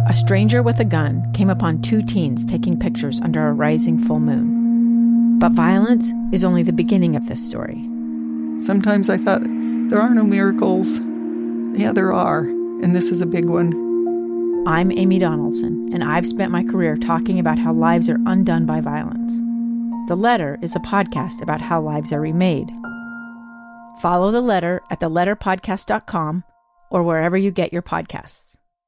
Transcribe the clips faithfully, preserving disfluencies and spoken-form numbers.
a stranger with a gun came upon two teens taking pictures under a rising full moon. But violence is only the beginning of this story. Sometimes I thought, there are no miracles. Yeah, there are, and this is a big one. I'm Amy Donaldson, and I've spent my career talking about how lives are undone by violence. The Letter is a podcast about how lives are remade. Follow The Letter at the letter podcast dot com or wherever you get your podcasts.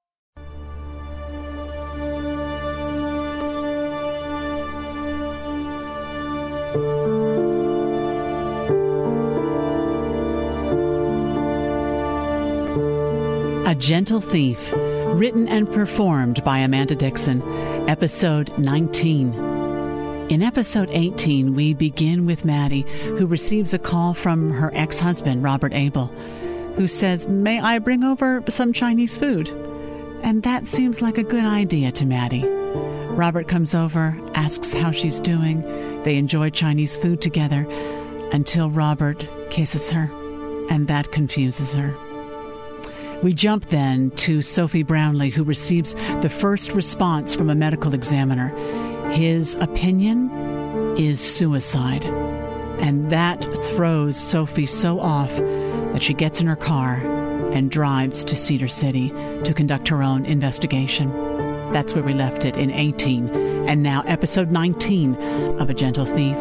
A Gentle Thief, written and performed by Amanda Dixon, episode nineteen. In episode eighteen, we begin with Maddie, who receives a call from her ex-husband, Robert Abel, who says, "May I bring over some Chinese food?" And that seems like a good idea to Maddie. Robert comes over, asks how she's doing. They enjoy Chinese food together until Robert kisses her, and that confuses her. We jump then to Sophie Brownlee, who receives the first response from a medical examiner. His opinion is suicide. And that throws Sophie so off that she gets in her car and drives to Cedar City to conduct her own investigation. That's where we left it in eighteen. And now episode nineteen of A Gentle Thief.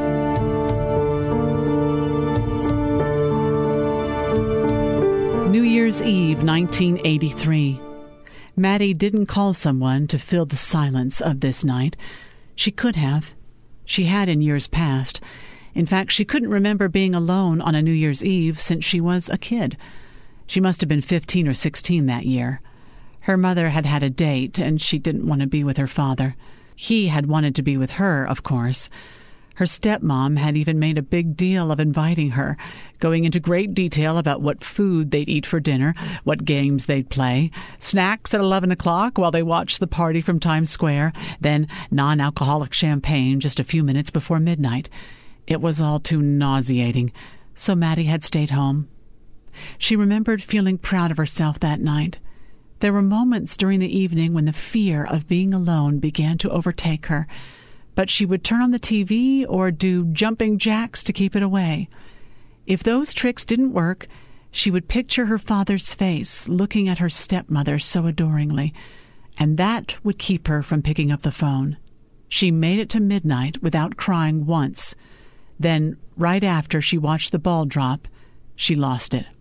New Year's Eve, nineteen eighty-three. Maddie didn't call someone to fill the silence of this night. She could have. She had in years past. In fact, she couldn't remember being alone on a New Year's Eve since she was a kid. She must have been fifteen or sixteen that year. Her mother had had a date, and she didn't want to be with her father. He had wanted to be with her, of course. Her stepmom had even made a big deal of inviting her, going into great detail about what food they'd eat for dinner, what games they'd play, snacks at eleven o'clock while they watched the party from Times Square, then non-alcoholic champagne just a few minutes before midnight. It was all too nauseating, so Maddie had stayed home. She remembered feeling proud of herself that night. There were moments during the evening when the fear of being alone began to overtake her, but she would turn on the T V or do jumping jacks to keep it away. If those tricks didn't work, she would picture her father's face looking at her stepmother so adoringly, and that would keep her from picking up the phone. She made it to midnight without crying once. Then, right after she watched the ball drop, she lost it.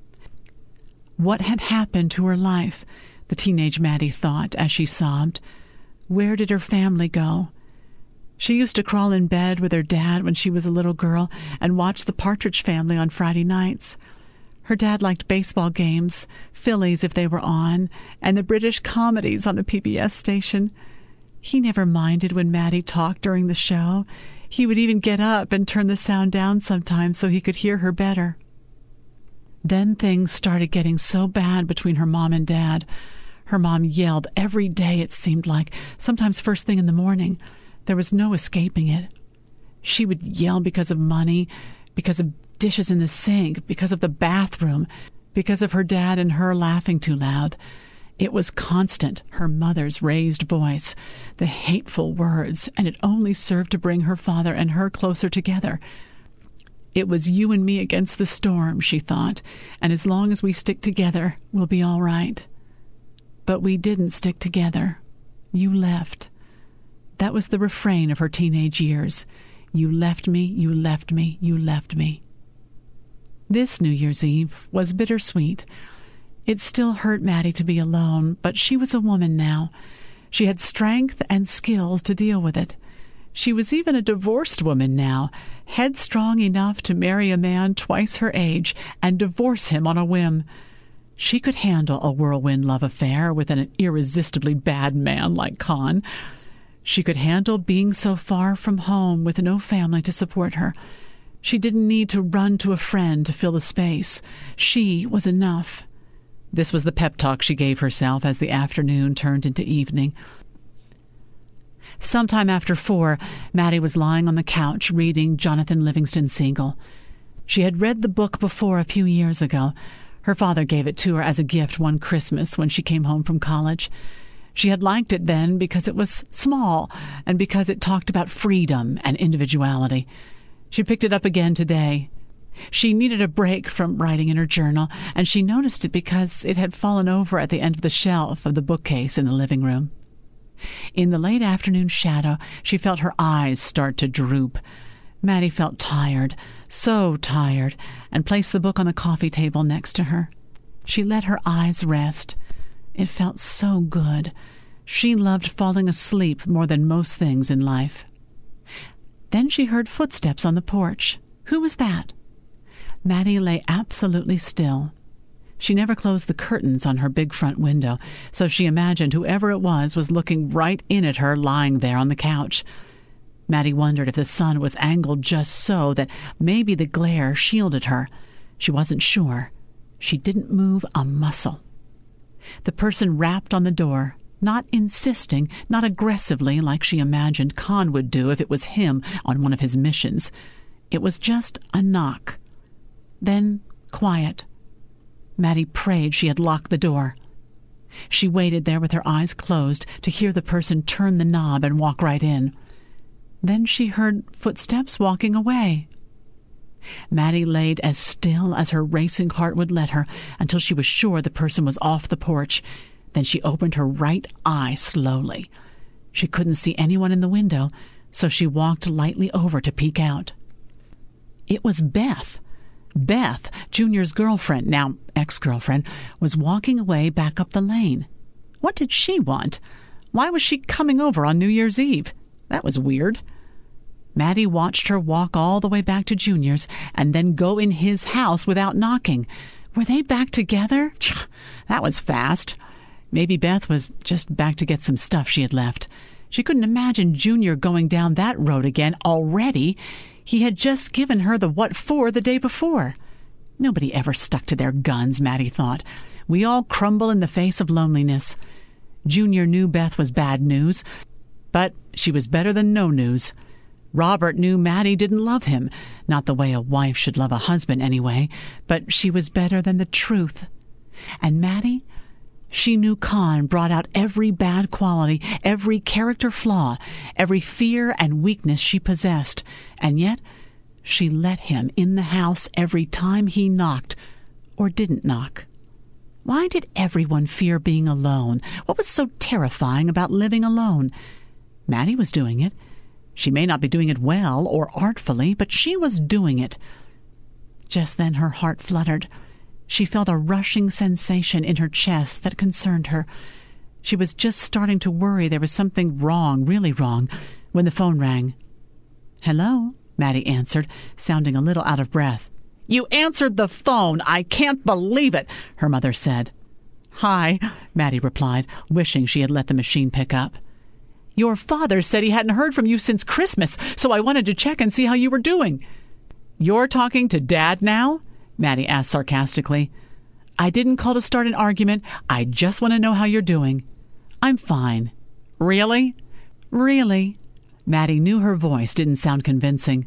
What had happened to her life? The teenage Maddie thought as she sobbed. Where did her family go? She used to crawl in bed with her dad when she was a little girl and watch the Partridge Family on Friday nights. Her dad liked baseball games, Phillies if they were on, and the British comedies on the P B S station. He never minded when Maddie talked during the show. He would even get up and turn the sound down sometimes so he could hear her better. Then things started getting so bad between her mom and dad. Her mom yelled every day, it seemed like, sometimes first thing in the morning. There was no escaping it. She would yell because of money, because of dishes in the sink, because of the bathroom, because of her dad and her laughing too loud. It was constant, her mother's raised voice, the hateful words, and it only served to bring her father and her closer together. It was you and me against the storm, she thought, and as long as we stick together, we'll be all right. But we didn't stick together. You left. That was the refrain of her teenage years. You left me, you left me, you left me. This New Year's Eve was bittersweet. It still hurt Maddie to be alone, but she was a woman now. She had strength and skills to deal with it. She was even a divorced woman now, headstrong enough to marry a man twice her age and divorce him on a whim. She could handle a whirlwind love affair with an irresistibly bad man like Con. She could handle being so far from home with no family to support her. She didn't need to run to a friend to fill the space. She was enough. This was the pep talk she gave herself as the afternoon turned into evening. Sometime after four, Maddie was lying on the couch reading Jonathan Livingston Seagull. She had read the book before a few years ago. Her father gave it to her as a gift one Christmas when she came home from college. She had liked it then because it was small and because it talked about freedom and individuality. She picked it up again today. She needed a break from writing in her journal, and she noticed it because it had fallen over at the end of the shelf of the bookcase in the living room. In the late afternoon shadow, she felt her eyes start to droop. Maddie felt tired, so tired, and placed the book on the coffee table next to her. She let her eyes rest. It felt so good. She loved falling asleep more than most things in life. Then she heard footsteps on the porch. Who was that? Maddie lay absolutely still. She never closed the curtains on her big front window, so she imagined whoever it was was looking right in at her lying there on the couch. Maddie wondered if the sun was angled just so that maybe the glare shielded her. She wasn't sure. She didn't move a muscle. The person rapped on the door, not insisting, not aggressively like she imagined Con would do if it was him on one of his missions. It was just a knock. Then quiet. Maddie prayed she had locked the door. She waited there with her eyes closed to hear the person turn the knob and walk right in. Then she heard footsteps walking away. Maddie laid as still as her racing heart would let her until she was sure the person was off the porch. Then she opened her right eye slowly. She couldn't see anyone in the window, so she walked lightly over to peek out. It was Beth. Beth, Junior's girlfriend, now ex-girlfriend, was walking away back up the lane. What did she want? Why was she coming over on New Year's Eve? That was weird. Maddie watched her walk all the way back to Junior's and then go in his house without knocking. Were they back together? That was fast. Maybe Beth was just back to get some stuff she had left. She couldn't imagine Junior going down that road again already. He had just given her the what for the day before. Nobody ever stuck to their guns, Maddie thought. We all crumble in the face of loneliness. Junior knew Beth was bad news, but she was better than no news. Robert knew Maddie didn't love him, not the way a wife should love a husband anyway, but she was better than the truth. And Maddie? She knew Con brought out every bad quality, every character flaw, every fear and weakness she possessed, and yet she let him in the house every time he knocked, or didn't knock. Why did everyone fear being alone? What was so terrifying about living alone? Maddie was doing it. She may not be doing it well or artfully, but she was doing it. Just then her heart fluttered. She felt a rushing sensation in her chest that concerned her. She was just starting to worry there was something wrong, really wrong, when the phone rang. "Hello," Maddie answered, sounding a little out of breath. "You answered the phone! I can't believe it!" her mother said. "Hi," Maddie replied, wishing she had let the machine pick up. "Your father said he hadn't heard from you since Christmas, so I wanted to check and see how you were doing." "You're talking to Dad now?" Maddie asked sarcastically. "I didn't call to start an argument. I just want to know how you're doing." "I'm fine." "Really?" "Really." Maddie knew her voice didn't sound convincing.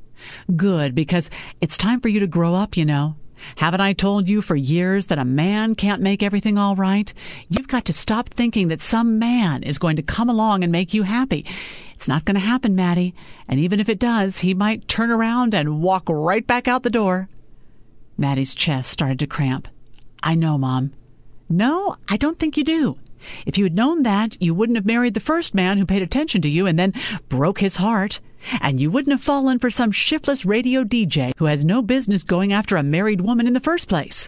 "Good, because it's time for you to grow up, you know. Haven't I told you for years that a man can't make everything all right? You've got to stop thinking that some man is going to come along and make you happy. It's not going to happen, Maddie. And even if it does, he might turn around and walk right back out the door." Maddie's chest started to cramp. "I know, Mom." "No, I don't think you do. If you had known that, you wouldn't have married the first man who paid attention to you and then broke his heart. And you wouldn't have fallen for some shiftless radio D J who has no business going after a married woman in the first place."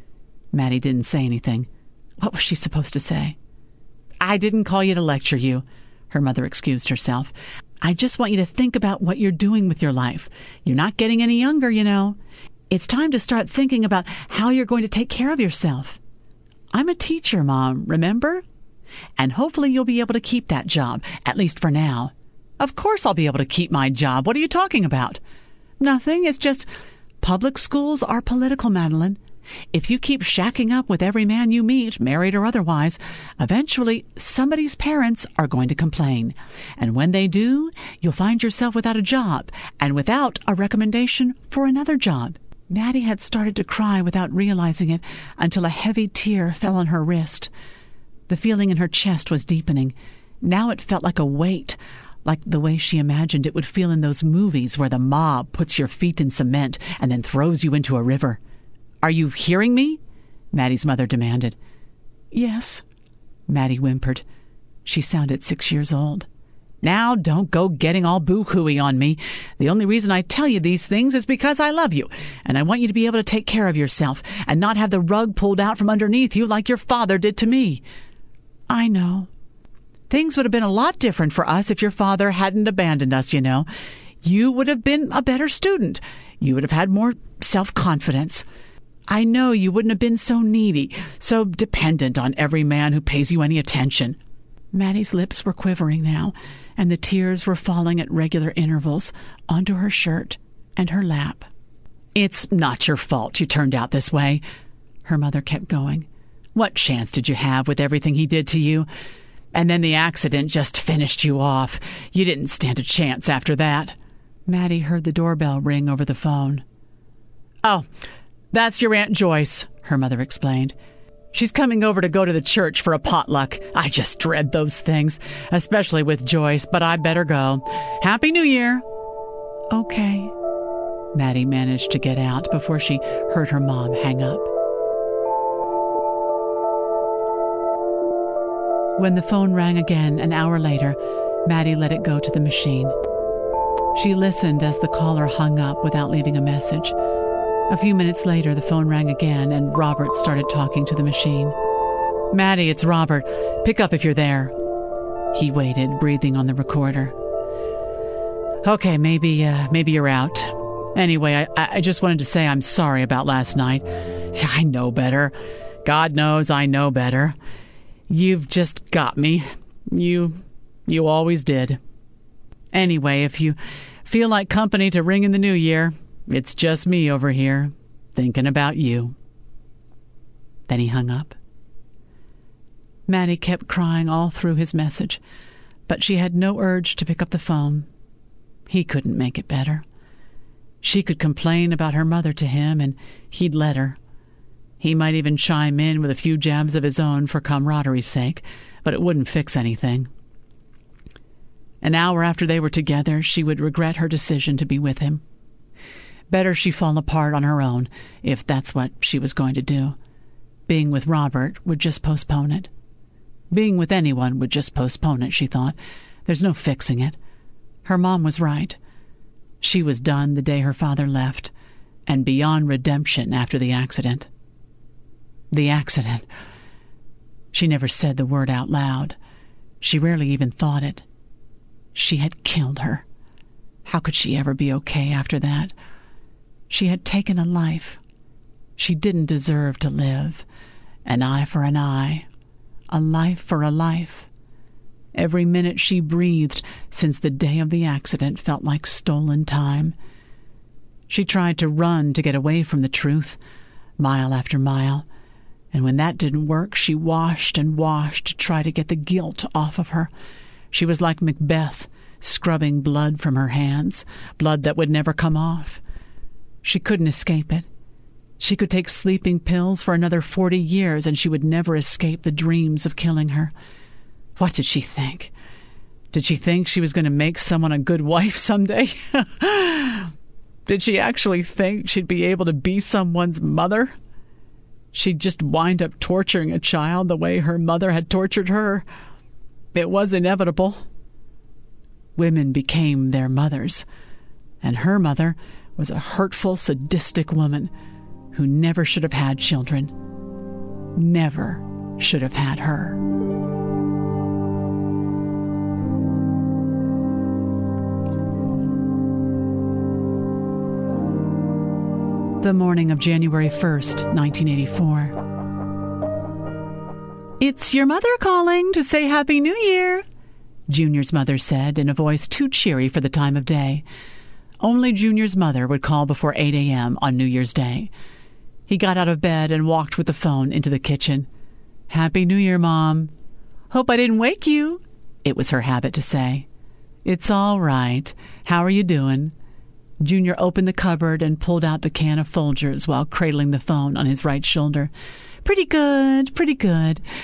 Maddie didn't say anything. What was she supposed to say? "I didn't call you to lecture you," her mother excused herself. "I just want you to think about what you're doing with your life. You're not getting any younger, you know. It's time to start thinking about how you're going to take care of yourself. I'm a teacher, Mom, remember? And hopefully you'll be able to keep that job, at least for now." "Of course I'll be able to keep my job. What are you talking about?" "Nothing. It's just public schools are political, Madeline. If you keep shacking up with every man you meet, married or otherwise, eventually somebody's parents are going to complain. And when they do, you'll find yourself without a job and without a recommendation for another job." Maddie had started to cry without realizing it until a heavy tear fell on her wrist. The feeling in her chest was deepening. Now it felt like a weight, like the way she imagined it would feel in those movies where the mob puts your feet in cement and then throws you into a river. "Are you hearing me?" Maddie's mother demanded. "Yes," Maddie whimpered. She sounded six years old. "Now, don't go getting all boo-hooey on me. The only reason I tell you these things is because I love you, and I want you to be able to take care of yourself and not have the rug pulled out from underneath you like your father did to me." "I know. Things would have been a lot different for us if your father hadn't abandoned us, you know. You would have been a better student. You would have had more self-confidence. I know you wouldn't have been so needy, so dependent on every man who pays you any attention." Maddie's lips were quivering now, and the tears were falling at regular intervals onto her shirt and her lap. "It's not your fault you turned out this way," her mother kept going. "What chance did you have with everything he did to you? And then the accident just finished you off. You didn't stand a chance after that." Maddie heard the doorbell ring over the phone. "Oh, that's your Aunt Joyce," her mother explained. "She's coming over to go to the church for a potluck. I just dread those things, especially with Joyce, but I better go. Happy New Year." "Okay." Maddie managed to get out before she heard her mom hang up. When the phone rang again an hour later, Maddie let it go to the machine. She listened as the caller hung up without leaving a message. A few minutes later, the phone rang again, and Robert started talking to the machine. "Maddie, it's Robert. Pick up if you're there." He waited, breathing on the recorder. "Okay, maybe uh, maybe you're out. Anyway, I, I just wanted to say I'm sorry about last night. I know better. God knows I know better. You've just got me. You, you always did. Anyway, if you feel like company to ring in the new year, it's just me over here, thinking about you." Then he hung up. Maddie kept crying all through his message, but she had no urge to pick up the phone. He couldn't make it better. She could complain about her mother to him, and he'd let her. He might even chime in with a few jabs of his own for camaraderie's sake, but it wouldn't fix anything. An hour after they were together, she would regret her decision to be with him. Better she fall apart on her own, if that's what she was going to do. Being with Robert would just postpone it. Being with anyone would just postpone it, she thought. There's no fixing it. Her mom was right. She was done the day her father left, and beyond redemption after the accident. The accident. She never said the word out loud. She rarely even thought it. She had killed her. How could she ever be okay after that? She had taken a life. She didn't deserve to live. An eye for an eye. A life for a life. Every minute she breathed since the day of the accident felt like stolen time. She tried to run to get away from the truth, mile after mile. And when that didn't work, she washed and washed to try to get the guilt off of her. She was like Macbeth, scrubbing blood from her hands, blood that would never come off. She couldn't escape it. She could take sleeping pills for another forty years, and she would never escape the dreams of killing her. What did she think? Did she think she was going to make someone a good wife someday? Did she actually think she'd be able to be someone's mother? She'd just wind up torturing a child the way her mother had tortured her. It was inevitable. Women became their mothers, and her mother was a hurtful, sadistic woman who never should have had children. Never should have had her. The morning of January first, nineteen eighty-four. "It's your mother calling to say Happy New Year," Junior's mother said in a voice too cheery for the time of day. Only Junior's mother would call before eight a.m. on New Year's Day. He got out of bed and walked with the phone into the kitchen. "Happy New Year, Mom." "Hope I didn't wake you," it was her habit to say. "It's all right. How are you doing?" Junior opened the cupboard and pulled out the can of Folgers while cradling the phone on his right shoulder. "Pretty good, pretty good.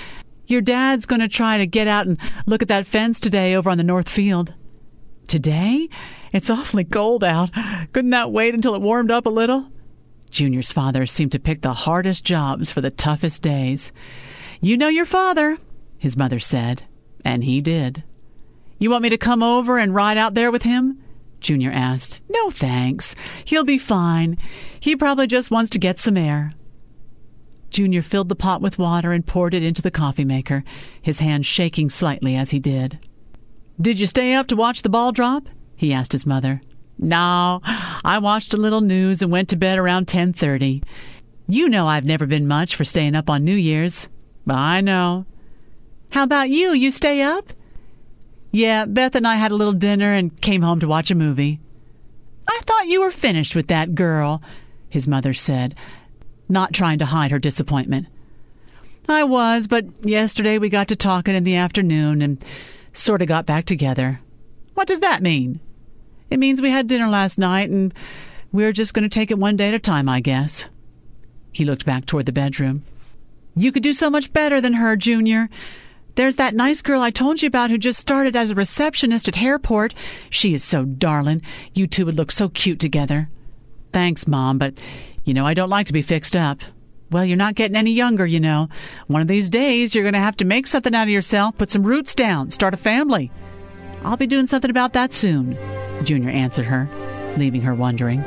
Your dad's going to try to get out and look at that fence today over on the north field. Today? It's awfully cold out. Couldn't that wait until it warmed up a little? Junior's father seemed to pick the hardest jobs for the toughest days. You know your father, his mother said, and he did. You want me to come over and ride out there with him? Junior asked. No, thanks. He'll be fine. He probably just wants to get some air. Junior filled the pot with water and poured it into the coffee maker, his hand shaking slightly as he did. Did you stay up to watch the ball drop? He asked his mother. No, I watched a little news and went to bed around ten thirty. You know I've never been much for staying up on New Year's. I know. How about you? You stay up? Yeah, Beth and I had a little dinner and came home to watch a movie. I thought you were finished with that girl, his mother said, not trying to hide her disappointment. I was, but yesterday we got to talking in the afternoon and sort of got back together. What does that mean? It means we had dinner last night and we're just going to take it one day at a time, I guess. He looked back toward the bedroom. You could do so much better than her, Junior. There's that nice girl I told you about who just started as a receptionist at Hairport. She is so darling. You two would look so cute together. Thanks, Mom, but, you know, I don't like to be fixed up. Well, you're not getting any younger, you know. One of these days, you're going to have to make something out of yourself, put some roots down, start a family. I'll be doing something about that soon, Junior answered her, leaving her wondering.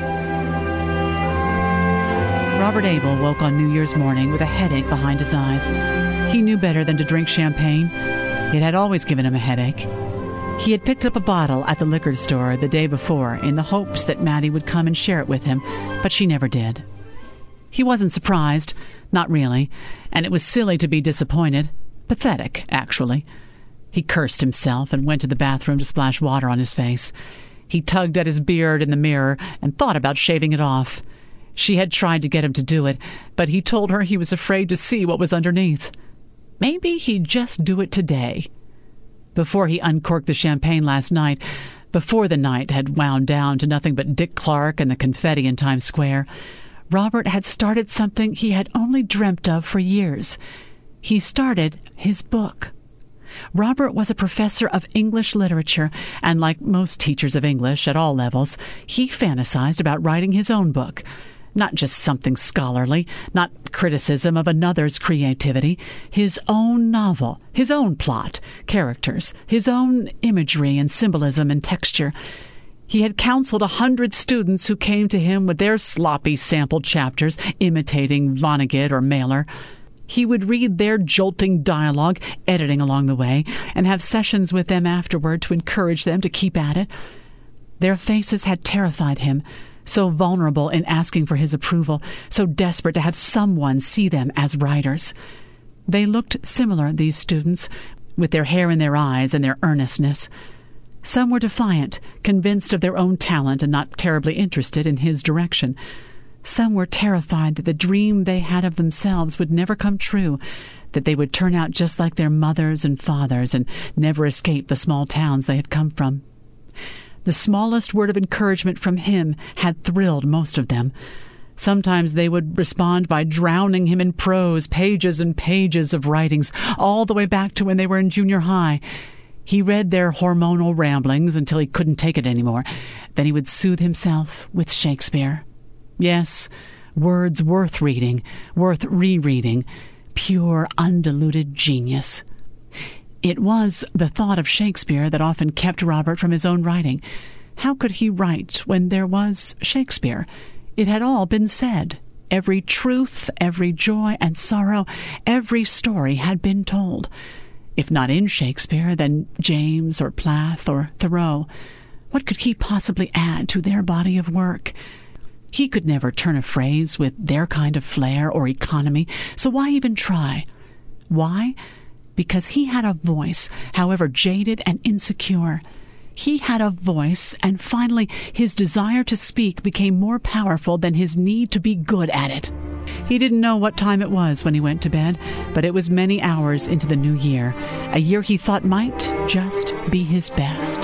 Robert Abel woke on New Year's morning with a headache behind his eyes. He knew better than to drink champagne. It had always given him a headache. He had picked up a bottle at the liquor store the day before in the hopes that Maddie would come and share it with him, but she never did. He wasn't surprised, not really, and it was silly to be disappointed. Pathetic, actually. He cursed himself and went to the bathroom to splash water on his face. He tugged at his beard in the mirror and thought about shaving it off. She had tried to get him to do it, but he told her he was afraid to see what was underneath. Maybe he'd just do it today. Before he uncorked the champagne last night, before the night had wound down to nothing but Dick Clark and the confetti in Times Square, Robert had started something he had only dreamt of for years. He started his book. Robert was a professor of English literature, and like most teachers of English at all levels, he fantasized about writing his own book. Not just something scholarly, not criticism of another's creativity. His own novel, his own plot, characters, his own imagery and symbolism and texture. He had counseled a hundred students who came to him with their sloppy sample chapters, imitating Vonnegut or Mailer. He would read their jolting dialogue, editing along the way, and have sessions with them afterward to encourage them to keep at it. Their faces had terrified him, so vulnerable in asking for his approval, so desperate to have someone see them as writers. They looked similar, these students, with their hair in their eyes and their earnestness. Some were defiant, convinced of their own talent and not terribly interested in his direction. Some were terrified that the dream they had of themselves would never come true, that they would turn out just like their mothers and fathers and never escape the small towns they had come from. The smallest word of encouragement from him had thrilled most of them. Sometimes they would respond by drowning him in prose, pages and pages of writings, all the way back to when they were in junior high. He read their hormonal ramblings until he couldn't take it anymore. Then he would soothe himself with Shakespeare. Yes, words worth reading, worth rereading, pure, undiluted genius. It was the thought of Shakespeare that often kept Robert from his own writing. How could he write when there was Shakespeare? It had all been said. Every truth, every joy and sorrow, every story had been told. If not in Shakespeare, then James or Plath or Thoreau. What could he possibly add to their body of work? He could never turn a phrase with their kind of flair or economy, so why even try? Why? Because he had a voice, however jaded and insecure. He had a voice, and finally his desire to speak became more powerful than his need to be good at it. He didn't know what time it was when he went to bed, but it was many hours into the new year, a year he thought might just be his best.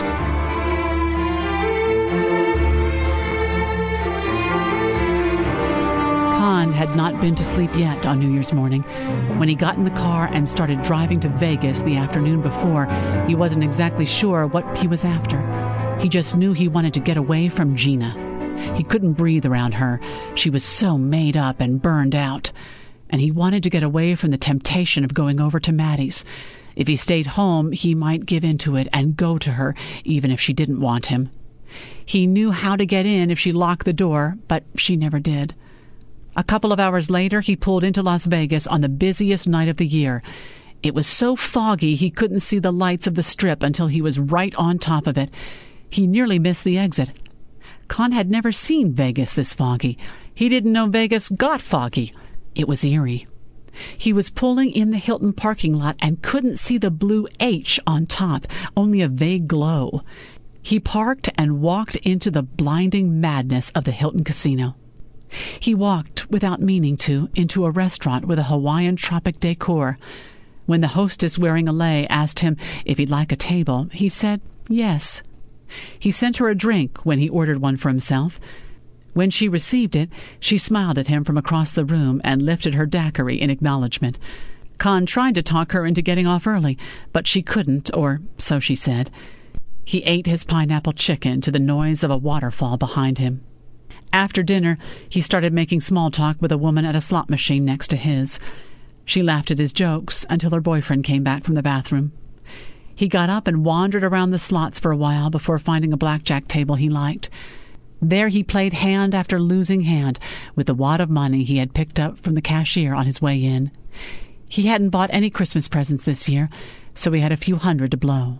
Con had not been to sleep yet on New Year's morning. When he got in the car and started driving to Vegas the afternoon before, he wasn't exactly sure what he was after. He just knew he wanted to get away from Gina. He couldn't breathe around her. She was so made up and burned out. And he wanted to get away from the temptation of going over to Maddie's. If he stayed home, he might give in to it and go to her, even if she didn't want him. He knew how to get in if she locked the door, but she never did. A couple of hours later, he pulled into Las Vegas on the busiest night of the year. It was so foggy he couldn't see the lights of the Strip until he was right on top of it. He nearly missed the exit. Con had never seen Vegas this foggy. He didn't know Vegas got foggy. It was eerie. He was pulling in the Hilton parking lot and couldn't see the blue H on top, only a vague glow. He parked and walked into the blinding madness of the Hilton Casino. He walked, without meaning to, into a restaurant with a Hawaiian tropic decor. When the hostess wearing a lei asked him if he'd like a table, he said yes. He sent her a drink when he ordered one for himself. When she received it, she smiled at him from across the room and lifted her daiquiri in acknowledgement. Con tried to talk her into getting off early, but she couldn't, or so she said. He ate his pineapple chicken to the noise of a waterfall behind him. After dinner, he started making small talk with a woman at a slot machine next to his. She laughed at his jokes until her boyfriend came back from the bathroom. He got up and wandered around the slots for a while before finding a blackjack table he liked. There he played hand after losing hand with the wad of money he had picked up from the cashier on his way in. He hadn't bought any Christmas presents this year, so he had a few hundred to blow.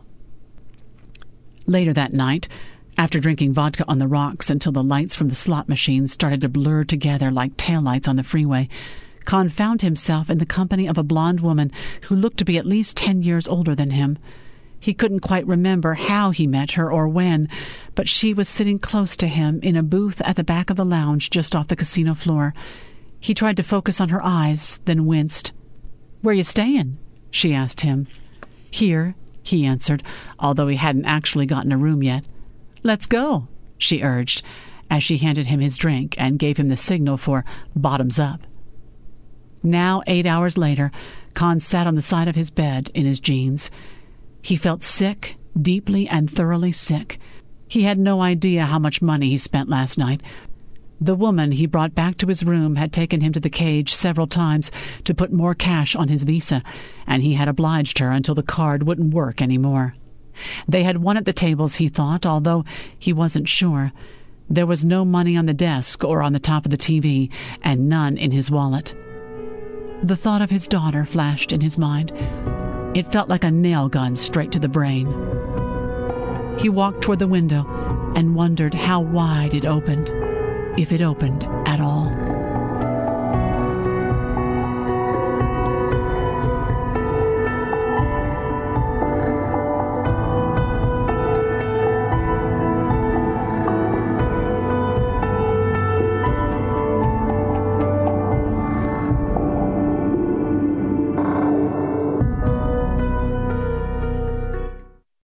Later that night, after drinking vodka on the rocks until the lights from the slot machines started to blur together like taillights on the freeway, Con found himself in the company of a blonde woman who looked to be at least ten years older than him. He couldn't quite remember how he met her or when, but she was sitting close to him in a booth at the back of the lounge just off the casino floor. He tried to focus on her eyes, then winced. "Where you staying?" she asked him. "Here," he answered, although he hadn't actually gotten a room yet. "Let's go," she urged, as she handed him his drink and gave him the signal for bottoms up. Now, eight hours later, Con sat on the side of his bed in his jeans. He felt sick, deeply and thoroughly sick. He had no idea how much money he spent last night. The woman he brought back to his room had taken him to the cage several times to put more cash on his Visa, and he had obliged her until the card wouldn't work anymore. They had won at the tables, he thought, although he wasn't sure. There was no money on the desk or on the top of the T V, and none in his wallet. The thought of his daughter flashed in his mind. It felt like a nail gun straight to the brain. He walked toward the window and wondered how wide it opened, if it opened at all.